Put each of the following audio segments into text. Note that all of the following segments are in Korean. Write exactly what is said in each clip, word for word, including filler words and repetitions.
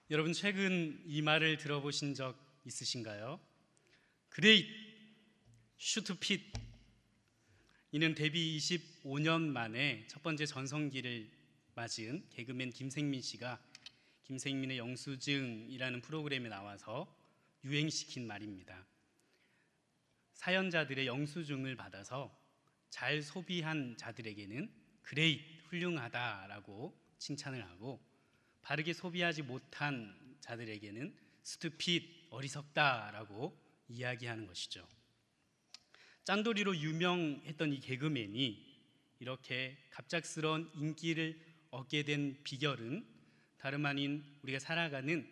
여러분 최근 이 말을 들어보신 적 있으신가요? Great, shoot Pete. 이는 데뷔 이십오 년 만에 첫 번째 전성기를 맞은 개그맨 김생민 씨가 김생민의 영수증이라는 프로그램에 나와서 유행시킨 말입니다. 사연자들의 영수증을 받아서 잘 소비한 자들에게는 Great, 훌륭하다라고 칭찬을 하고, 바르게 소비하지 못한 자들에게는 stupid, 어리석다라고 이야기하는 것이죠. 짠돌이로 유명했던 이 개그맨이 이렇게 갑작스러운 인기를 얻게 된 비결은 다름 아닌 우리가 살아가는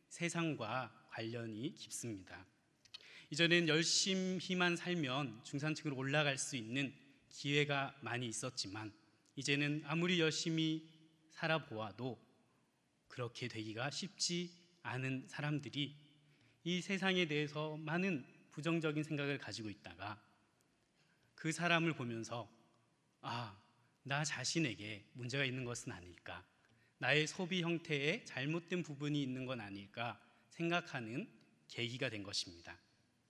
세상과 관련이 깊습니다. 이전엔 열심히만 살면 중산층으로 올라갈 수 있는 기회가 많이 있었지만, 이제는 아무리 열심히 살아보아도 그렇게 되기가 쉽지 않은 사람들이 이 세상에 대해서 많은 부정적인 생각을 가지고 있다가 그 사람을 보면서 아, 나 자신에게 문제가 있는 것은 아닐까, 나의 소비 형태에 잘못된 부분이 있는 건 아닐까 생각하는 계기가 된 것입니다.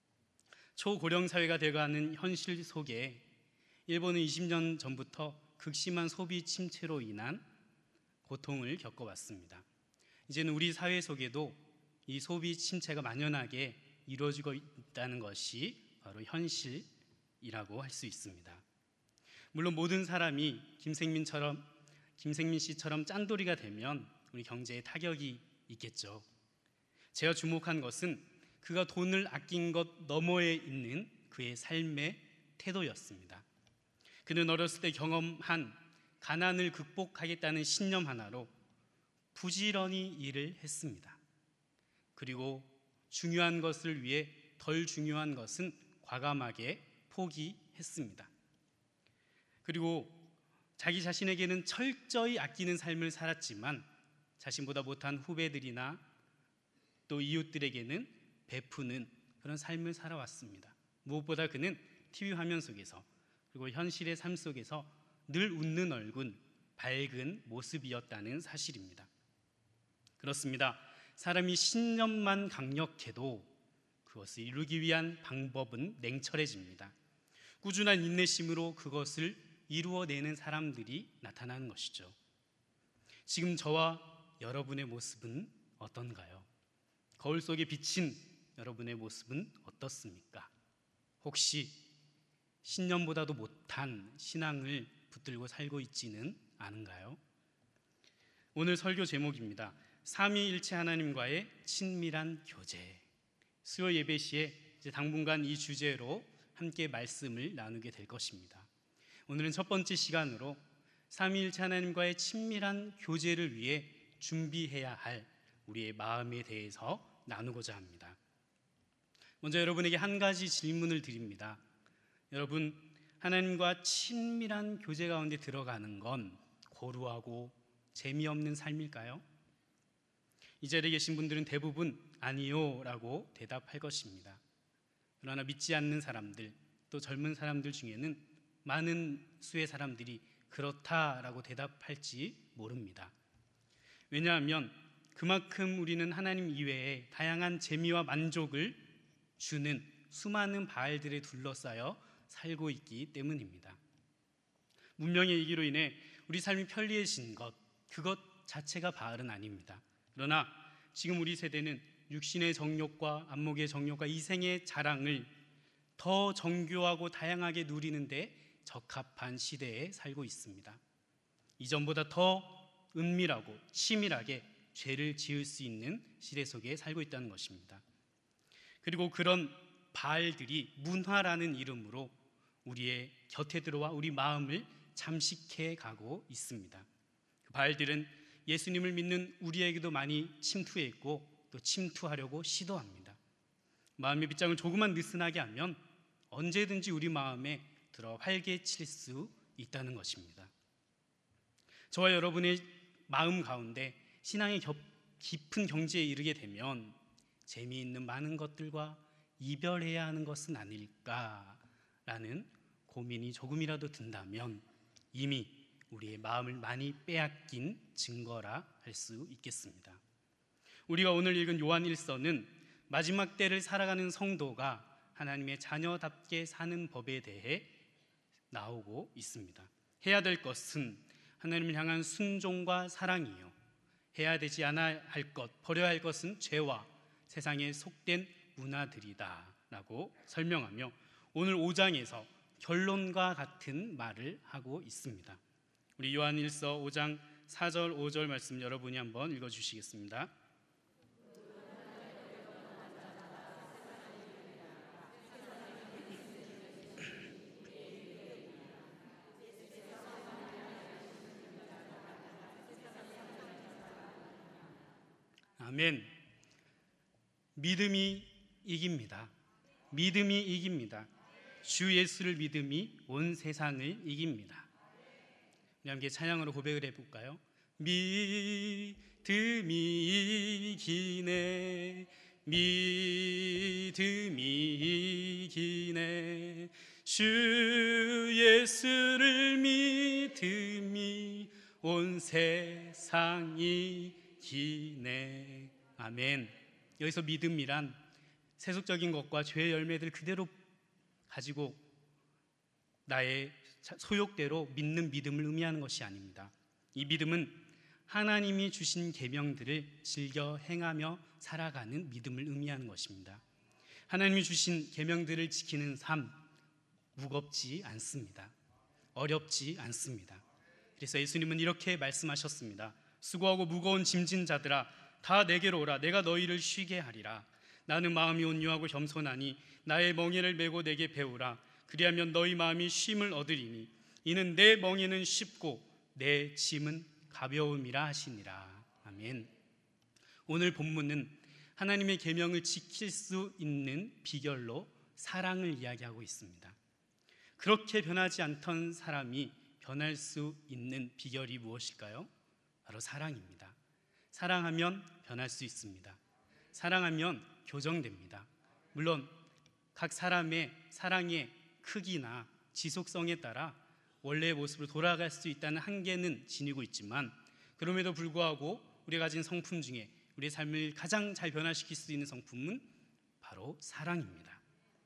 초고령 사회가 되어가는 현실 속에 일본은 이십 년 전부터 극심한 소비 침체로 인한 고통을 겪어왔습니다. 이제는 우리 사회 속에도 이 소비 침체가 만연하게 이루어지고 있다는 것이 바로 현실이라고 할 수 있습니다. 물론 모든 사람이 김생민처럼 김생민 씨처럼 짠돌이가 되면 우리 경제에 타격이 있겠죠. 제가 주목한 것은 그가 돈을 아낀 것 너머에 있는 그의 삶의 태도였습니다. 그는 어렸을 때 경험한 가난을 극복하겠다는 신념 하나로 부지런히 일을 했습니다. 그리고 중요한 것을 위해 덜 중요한 것은 과감하게 포기했습니다. 그리고 자기 자신에게는 철저히 아끼는 삶을 살았지만 자신보다 못한 후배들이나 또 이웃들에게는 베푸는 그런 삶을 살아왔습니다. 무엇보다 그는 티비 화면 속에서 그리고 현실의 삶 속에서 늘 웃는 얼굴, 밝은 모습이었다는 사실입니다. 그렇습니다. 사람이 신념만 강력해도 그것을 이루기 위한 방법은 냉철해집니다. 꾸준한 인내심으로 그것을 이루어내는 사람들이 나타나는 것이죠. 지금 저와 여러분의 모습은 어떤가요? 거울 속에 비친 여러분의 모습은 어떻습니까? 혹시 신념보다도 못한 신앙을 붙들고 살고 있지는 않은가요? 오늘 설교 제목입니다. 삼위일체 하나님과의 친밀한 교제. 수요 예배 시에 이제 당분간 이 주제로 함께 말씀을 나누게 될 것입니다. 오늘은 첫 번째 시간으로 삼위일체 하나님과의 친밀한 교제를 위해 준비해야 할 우리의 마음에 대해서 나누고자 합니다. 먼저 여러분에게 한 가지 질문을 드립니다. 여러분, 하나님과 친밀한 교제 가운데 들어가는 건 고루하고 재미없는 삶일까요? 이 자리에 계신 분들은 대부분 아니요 라고 대답할 것입니다. 그러나 믿지 않는 사람들, 또 젊은 사람들 중에는 많은 수의 사람들이 그렇다라고 대답할지 모릅니다. 왜냐하면 그만큼 우리는 하나님 이외에 다양한 재미와 만족을 주는 수많은 바알들에 둘러싸여 살고 있기 때문입니다. 문명의 이기로 인해 우리 삶이 편리해진 것, 그것 자체가 바알은 아닙니다. 그러나 지금 우리 세대는 육신의 정욕과 안목의 정욕과 이생의 자랑을 더 정교하고 다양하게 누리는데 적합한 시대에 살고 있습니다. 이전보다 더 은밀하고 치밀하게 죄를 지을 수 있는 시대 속에 살고 있다는 것입니다. 그리고 그런 바알들이 문화라는 이름으로 우리의 곁에 들어와 우리 마음을 잠식해 가고 있습니다. 그 바알들은 예수님을 믿는 우리에게도 많이 침투했고 또 침투하려고 시도합니다. 마음의 빗장을 조금만 느슨하게 하면 언제든지 우리 마음에 들어 활개칠 수 있다는 것입니다. 저와 여러분의 마음 가운데 신앙의 깊은 경지에 이르게 되면 재미있는 많은 것들과 이별해야 하는 것은 아닐까라는 고민이 조금이라도 든다면 이미 우리의 마음을 많이 빼앗긴 증거라 할 수 있겠습니다. 우리가 오늘 읽은 요한 일서는 마지막 때를 살아가는 성도가 하나님의 자녀답게 사는 법에 대해 나오고 있습니다. 해야 될 것은 하나님을 향한 순종과 사랑이요, 해야 되지 않아야 할 것, 버려야 할 것은 죄와 세상에 속된 문화들이다 라고 설명하며 오늘 오 장에서 결론과 같은 말을 하고 있습니다. 우리 요한 일서 오 장 사 절 오 절 말씀 여러분이 한번 읽어주시겠습니다. 아멘. 믿음이 이깁니다. 믿음이 이깁니다. 주 예수를 믿음이 온 세상을 이깁니다. 우리 함께 찬양으로 고백을 해볼까요? 믿음이 이기네, 믿음이 이기네, 주 예수를 믿음이 온 세상이 이기네. 아멘. 여기서 믿음이란 세속적인 것과 죄의 열매들 그대로 가지고 나의 소욕대로 믿는 믿음을 의미하는 것이 아닙니다. 이 믿음은 하나님이 주신 계명들을 즐겨 행하며 살아가는 믿음을 의미하는 것입니다. 하나님이 주신 계명들을 지키는 삶, 무겁지 않습니다. 어렵지 않습니다. 그래서 예수님은 이렇게 말씀하셨습니다. 수고하고 무거운 짐진 자들아 다 내게로 오라. 내가 너희를 쉬게 하리라. 나는 마음이 온유하고 겸손하니 나의 멍에를 메고 내게 배우라. 그리하면 너희 마음이 쉼을 얻으리니 이는 내 멍에는 쉽고 내 짐은 가벼움이라 하시니라. 아멘. 오늘 본문은 하나님의 계명을 지킬 수 있는 비결로 사랑을 이야기하고 있습니다. 그렇게 변하지 않던 사람이 변할 수 있는 비결이 무엇일까요? 바로 사랑입니다. 사랑하면 변할 수 있습니다. 사랑하면 교정됩니다. 물론 각 사람의 사랑의 크기나 지속성에 따라 원래의 모습으로 돌아갈 수 있다는 한계는 지니고 있지만, 그럼에도 불구하고 우리가 가진 성품 중에 우리의 삶을 가장 잘 변화시킬 수 있는 성품은 바로 사랑입니다.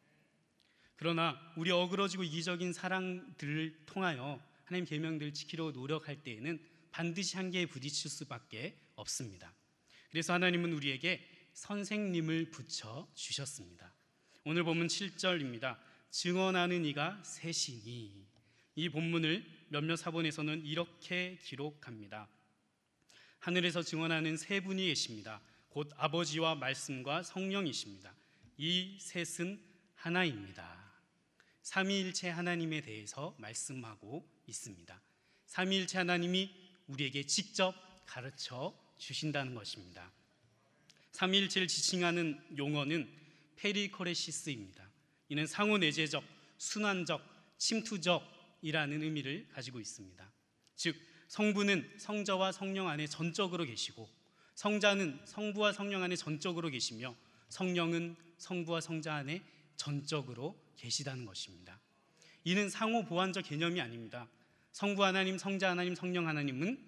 그러나 우리 어그러지고 이기적인 사랑들을 통하여 하나님 계명들을 지키려고 노력할 때에는 반드시 한계에 부딪힐 수밖에 없습니다. 그래서 하나님은 우리에게 선생님을 붙여 주셨습니다. 오늘 본문 칠 절입니다. 증언하는 이가 셋이니. 이 본문을 몇몇 사본에서는 이렇게 기록합니다. 하늘에서 증언하는 세 분이 계십니다. 곧 아버지와 말씀과 성령이십니다. 이 셋은 하나입니다. 삼위일체 하나님에 대해서 말씀하고 있습니다. 삼위일체 하나님이 우리에게 직접 가르쳐 주신다는 것입니다. 삼위일체를 지칭하는 용어는 페리코레시스입니다. 이는 상호내재적, 순환적, 침투적이라는 의미를 가지고 있습니다. 즉 성부는 성자와 성령 안에 전적으로 계시고, 성자는 성부와 성령 안에 전적으로 계시며, 성령은 성부와 성자 안에 전적으로 계시다는 것입니다. 이는 상호 보완적 개념이 아닙니다. 성부 하나님, 성자 하나님, 성령 하나님은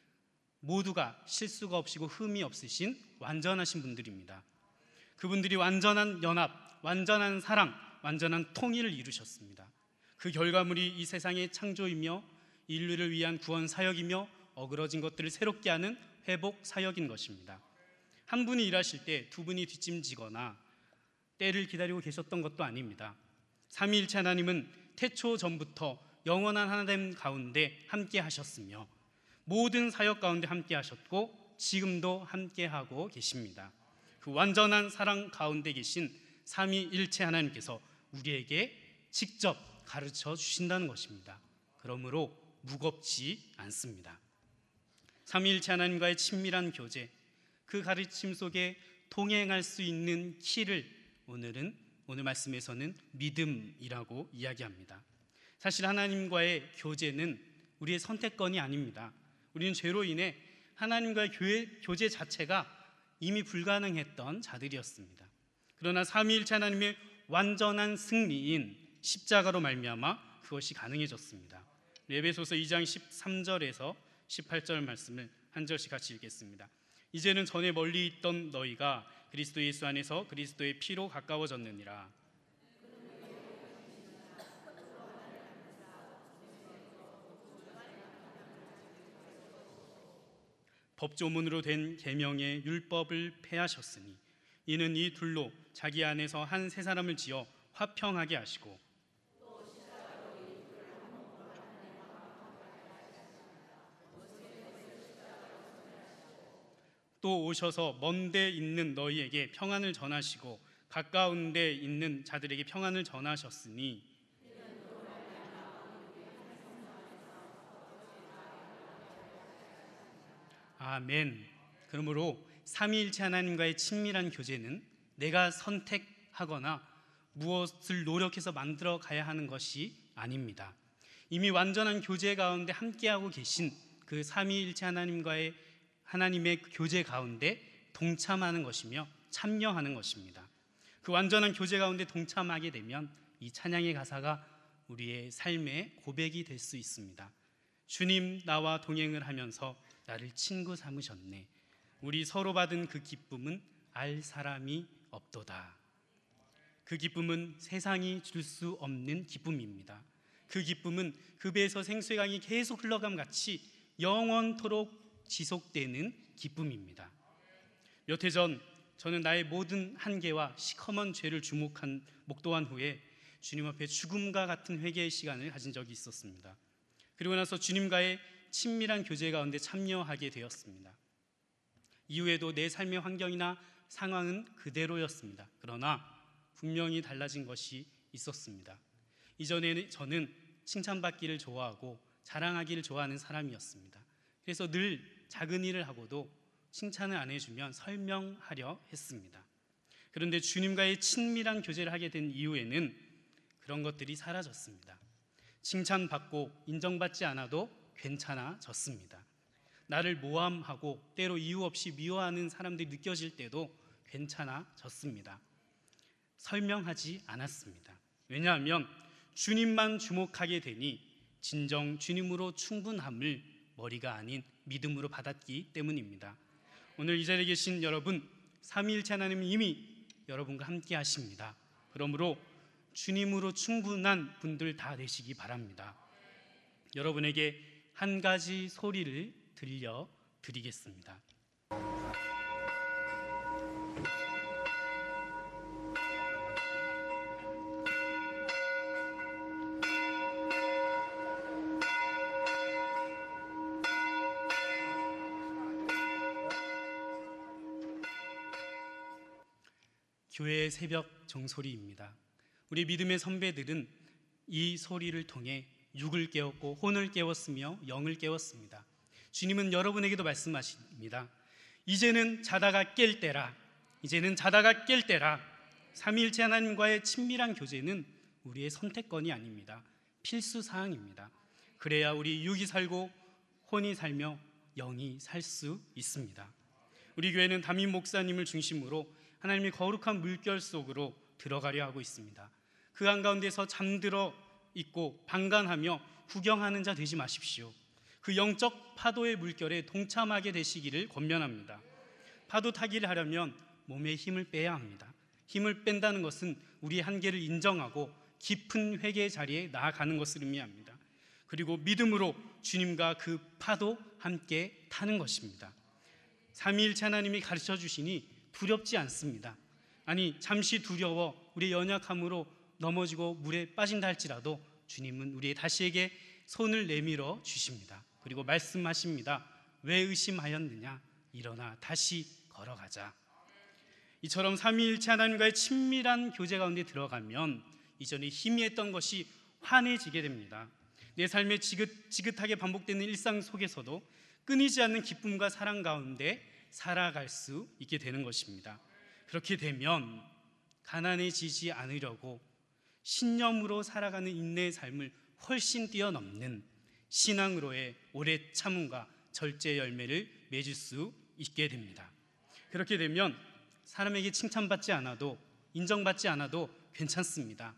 모두가 실수가 없이고 흠이 없으신 완전하신 분들입니다. 그분들이 완전한 연합, 완전한 사랑, 완전한 통일을 이루셨습니다. 그 결과물이 이 세상의 창조이며 인류를 위한 구원 사역이며 어그러진 것들을 새롭게 하는 회복 사역인 것입니다. 한 분이 일하실 때 두 분이 뒷짐지거나 때를 기다리고 계셨던 것도 아닙니다. 삼위일체 하나님은 태초 전부터 영원한 하나님 가운데 함께 하셨으며 모든 사역 가운데 함께 하셨고 지금도 함께 하고 계십니다. 그 완전한 사랑 가운데 계신 삼위일체 하나님께서 우리에게 직접 가르쳐 주신다는 것입니다. 그러므로 무겁지 않습니다. 삼위일체 하나님과의 친밀한 교제, 그 가르침 속에 동행할 수 있는 키를 오늘은 오늘 말씀에서는 믿음이라고 이야기합니다. 사실 하나님과의 교제는 우리의 선택권이 아닙니다. 우리는 죄로 인해 하나님과의 교회, 교제 자체가 이미 불가능했던 자들이었습니다. 그러나 삼위일체 하나님의 완전한 승리인 십자가로 말미암아 그것이 가능해졌습니다. 에베소서 이 장 십삼 절에서 십팔 절 말씀을 한 절씩 같이 읽겠습니다. 이제는 전에 멀리 있던 너희가 그리스도 예수 안에서 그리스도의 피로 가까워졌느니라. 법조문으로 된 계명의 율법을 폐하셨으니 이는 이 둘로 자기 안에서 한 세 사람을 지어 화평하게 하시고 또 오셔서 먼 데 있는 너희에게 평안을 전하시고 가까운 데 있는 자들에게 평안을 전하셨으니 아멘. 그러므로 삼위일체 하나님과의 친밀한 교제는 내가 선택하거나 무엇을 노력해서 만들어 가야 하는 것이 아닙니다. 이미 완전한 교제 가운데 함께하고 계신 그 삼위일체 하나님과의 하나님의 교제 가운데 동참하는 것이며 참여하는 것입니다. 그 완전한 교제 가운데 동참하게 되면 이 찬양의 가사가 우리의 삶의 고백이 될 수 있습니다. 주님, 나와 동행을 하면서 나를 친구 삼으셨네. 우리 서로 받은 그 기쁨은 알 사람이 없도다. 그 기쁨은 세상이 줄 수 없는 기쁨입니다. 그 기쁨은 그 배에서 생수의 강이 계속 흘러감 같이 영원토록 지속되는 기쁨입니다. 몇 해 전 저는 나의 모든 한계와 시커먼 죄를 주목한 목도한 후에 주님 앞에 죽음과 같은 회개의 시간을 가진 적이 있었습니다. 그리고 나서 주님과의 친밀한 교제 가운데 참여하게 되었습니다. 이후에도 내 삶의 환경이나 상황은 그대로였습니다. 그러나 분명히 달라진 것이 있었습니다. 이전에는 저는 칭찬받기를 좋아하고 자랑하기를 좋아하는 사람이었습니다. 그래서 늘 작은 일을 하고도 칭찬을 안 해주면 설명하려 했습니다. 그런데 주님과의 친밀한 교제를 하게 된 이후에는 그런 것들이 사라졌습니다. 칭찬받고 인정받지 않아도 괜찮아졌습니다. 나를 모함하고 때로 이유 없이 미워하는 사람들이 느껴질 때도 괜찮아졌습니다. 설명하지 않았습니다. 왜냐하면 주님만 주목하게 되니 진정 주님으로 충분함을 머리가 아닌 믿음으로 받았기 때문입니다. 오늘 이 자리에 계신 여러분, 삼위일체 하나님은 이미 여러분과 함께 하십니다. 그러므로 주님으로 충분한 분들 다 되시기 바랍니다. 여러분에게 한 가지 소리를 들려드리겠습니다. 교회의 새벽 종소리입니다. 우리 믿음의 선배들은 이 소리를 통해 육을 깨웠고 혼을 깨웠으며 영을 깨웠습니다. 주님은 여러분에게도 말씀하십니다. 이제는 자다가 깰 때라. 이제는 자다가 깰 때라. 삼위일체 하나님과의 친밀한 교제는 우리의 선택권이 아닙니다. 필수 사항입니다. 그래야 우리 육이 살고 혼이 살며 영이 살 수 있습니다. 우리 교회는 담임 목사님을 중심으로 하나님의 거룩한 물결 속으로 들어가려 하고 있습니다. 그 한가운데서 잠들어 있고 방관하며 구경하는 자 되지 마십시오. 그 영적 파도의 물결에 동참하게 되시기를 권면합니다. 파도 타기를 하려면 몸에 힘을 빼야 합니다. 힘을 뺀다는 것은 우리의 한계를 인정하고 깊은 회개의 자리에 나아가는 것을 의미합니다. 그리고 믿음으로 주님과 그 파도 함께 타는 것입니다. 삼위일체 하나님이 가르쳐 주시니 두렵지 않습니다. 아니, 잠시 두려워 우리의 연약함으로 넘어지고 물에 빠진다 할지라도 주님은 우리의 다시에게 손을 내밀어 주십니다. 그리고 말씀하십니다. 왜 의심하였느냐? 일어나 다시 걸어가자. 이처럼 삼위일체 하나님과의 친밀한 교제 가운데 들어가면 이전에 희미했던 것이 환해지게 됩니다. 내 삶에 지긋지긋하게 반복되는 일상 속에서도 끊이지 않는 기쁨과 사랑 가운데 살아갈 수 있게 되는 것입니다. 그렇게 되면 가난해지지 않으려고 신념으로 살아가는 인내의 삶을 훨씬 뛰어넘는 신앙으로의 오래 참음과 절제 열매를 맺을 수 있게 됩니다. 그렇게 되면 사람에게 칭찬받지 않아도, 인정받지 않아도 괜찮습니다.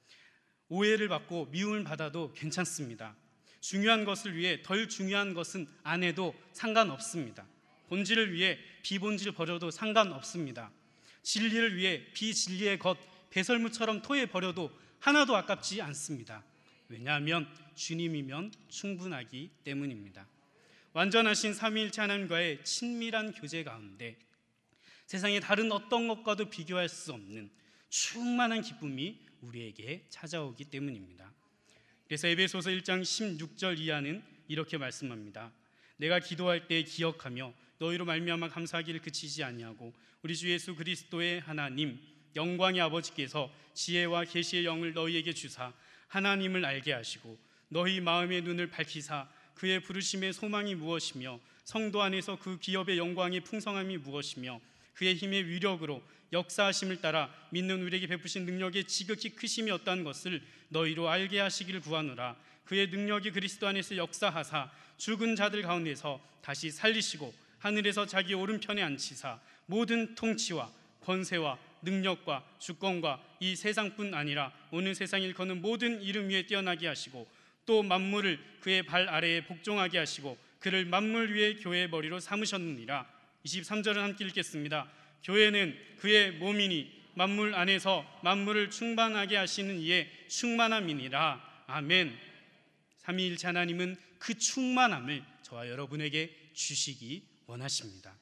오해를 받고 미움을 받아도 괜찮습니다. 중요한 것을 위해 덜 중요한 것은 안 해도 상관없습니다. 본질을 위해 비본질 버려도 상관없습니다. 진리를 위해 비진리의 것 배설물처럼 토해 버려도 하나도 아깝지 않습니다. 왜냐하면 주님이면 충분하기 때문입니다. 완전하신 삼위일체 하나님과의 친밀한 교제 가운데 세상의 다른 어떤 것과도 비교할 수 없는 충만한 기쁨이 우리에게 찾아오기 때문입니다. 그래서 에베소서 일 장 십육 절 이하는 이렇게 말씀합니다. 내가 기도할 때 기억하며 너희로 말미암아 감사하기를 그치지 아니하고 우리 주 예수 그리스도의 하나님 영광의 아버지께서 지혜와 계시의 영을 너희에게 주사 하나님을 알게 하시고 너희 마음의 눈을 밝히사 그의 부르심의 소망이 무엇이며 성도 안에서 그 기업의 영광의 풍성함이 무엇이며 그의 힘의 위력으로 역사하심을 따라 믿는 우리에게 베푸신 능력의 지극히 크심이 어떠한 것을 너희로 알게 하시기를 구하노라. 그의 능력이 그리스도 안에서 역사하사 죽은 자들 가운데서 다시 살리시고 하늘에서 자기 오른편에 앉히사 모든 통치와 권세와 능력과 주권과 이 세상뿐 아니라 오는 세상 일컫는 모든 이름 위에 뛰어나게 하시고 또 만물을 그의 발 아래에 복종하게 하시고 그를 만물 위에 교회의 머리로 삼으셨느니라. 이십삼 절은 함께 읽겠습니다. 교회는 그의 몸이니 만물 안에서 만물을 충만하게 하시는 이의 충만함이니라. 아멘. 삼위일체 하나님은 그 충만함을 저와 여러분에게 주시기 원하십니다.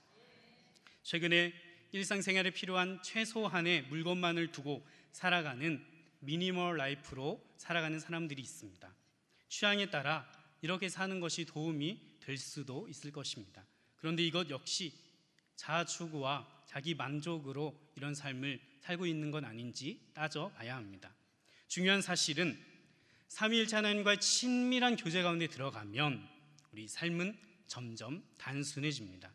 최근에 일상생활에 필요한 최소한의 물건만을 두고 살아가는 미니멀 라이프로 살아가는 사람들이 있습니다. 취향에 따라 이렇게 사는 것이 도움이 될 수도 있을 것입니다. 그런데 이것 역시 자아 추구와 자기 만족으로 이런 삶을 살고 있는 건 아닌지 따져봐야 합니다. 중요한 사실은 삼위일체 하나님과의 친밀한 교제 가운데 들어가면 우리 삶은 점점 단순해집니다.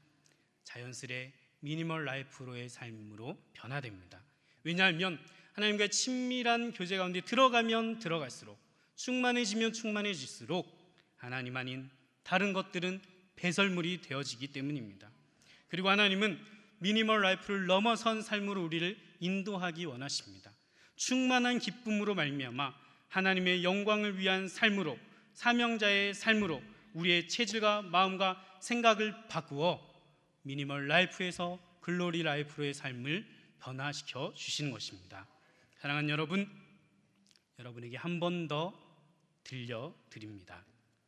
자연스레 미니멀 라이프로의 삶으로 변화됩니다. 왜냐하면 하나님과의 친밀한 교제 가운데 들어가면 들어갈수록 충만해지면 충만해질수록 하나님 아닌 다른 것들은 배설물이 되어지기 때문입니다. 그리고 하나님은 미니멀 라이프를 넘어선 삶으로 우리를 인도하기 원하십니다. 충만한 기쁨으로 말미암아 하나님의 영광을 위한 삶으로, 사명자의 삶으로 우리의 체질과 마음과 생각을 바꾸어 미니멀 라이프에서 글로리 라이프로의 삶을 변화시켜 주시는 것입니다. 사랑하는 여러분, 여러분에게 한 번 더 들려드립니다.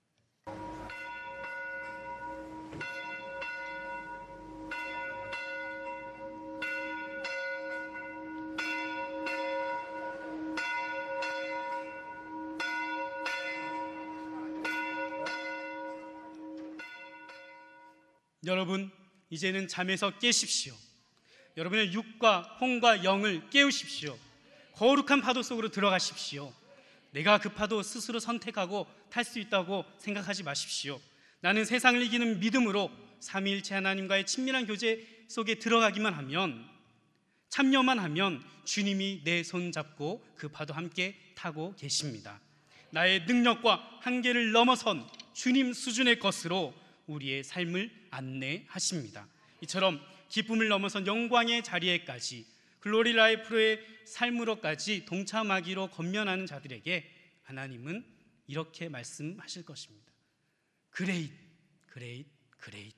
여러분, 이제는 잠에서 깨십시오. 여러분의 육과 혼과 영을 깨우십시오. 거룩한 파도 속으로 들어가십시오. 내가 그 파도 스스로 선택하고 탈 수 있다고 생각하지 마십시오. 나는 세상을 이기는 믿음으로 삼위일체 하나님과의 친밀한 교제 속에 들어가기만 하면, 참여만 하면 주님이 내 손 잡고 그 파도 함께 타고 계십니다. 나의 능력과 한계를 넘어선 주님 수준의 것으로 우리의 삶을 안내하십니다. 이처럼 기쁨을 넘어선 영광의 자리에까지 글로리 라이프로의 삶으로까지 동참하기로 권면하는 자들에게 하나님은 이렇게 말씀하실 것입니다. 그레이트, 그레이트, 그레이트.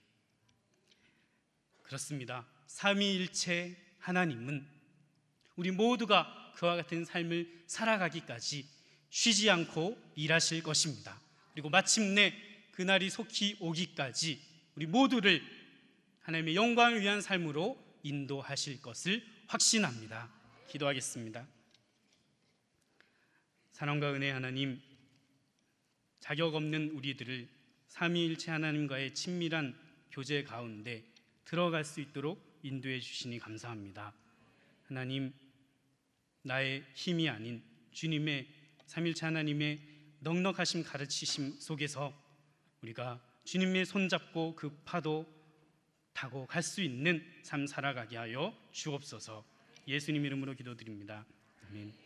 그렇습니다. 삼위일체 하나님은 우리 모두가 그와 같은 삶을 살아가기까지 쉬지 않고 일하실 것입니다. 그리고 마침내 그날이 속히 오기까지 우리 모두를 하나님의 영광을 위한 삶으로 인도하실 것을 확신합니다. 기도하겠습니다. 사랑과 은혜의 하나님, 자격 없는 우리들을 삼위일체 하나님과의 친밀한 교제 가운데 들어갈 수 있도록 인도해 주시니 감사합니다. 하나님, 나의 힘이 아닌 주님의 삼위일체 하나님의 넉넉하심 가르치심 속에서 우리가 주님의 손잡고 그 파도 타고 갈 수 있는 삶 살아가게 하여 주옵소서. 예수님 이름으로 기도드립니다. 아멘.